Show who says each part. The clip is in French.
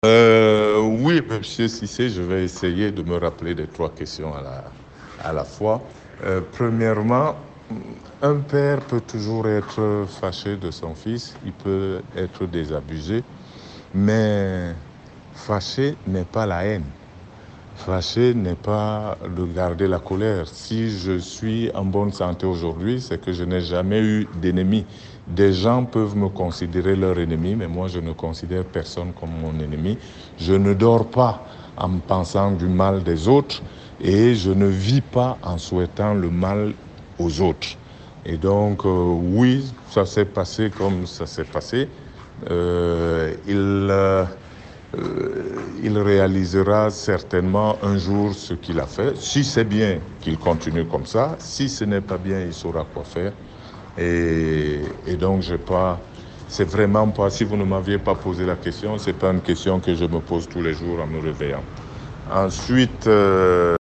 Speaker 1: Oui, monsieur Cissé, je vais essayer de me rappeler des trois questions à la fois. Premièrement, un père peut toujours être fâché de son fils, il peut être désabusé, mais fâché n'est pas la haine. Fâché n'est pas de garder la colère. Si je suis en bonne santé aujourd'hui, c'est que je n'ai jamais eu d'ennemi. Des gens peuvent me considérer leur ennemi, mais moi je ne considère personne comme mon ennemi. Je ne dors pas en pensant du mal des autres et je ne vis pas en souhaitant le mal aux autres. Et donc, oui, ça s'est passé comme ça s'est passé. Euh, il, euh, il réalisera certainement un jour ce qu'il a fait. Si c'est bien, qu'il continue comme ça. Si ce n'est pas bien, il saura quoi faire. Et donc, c'est vraiment pas, si vous ne m'aviez pas posé la question, c'est pas une question que je me pose tous les jours en me réveillant. Ensuite,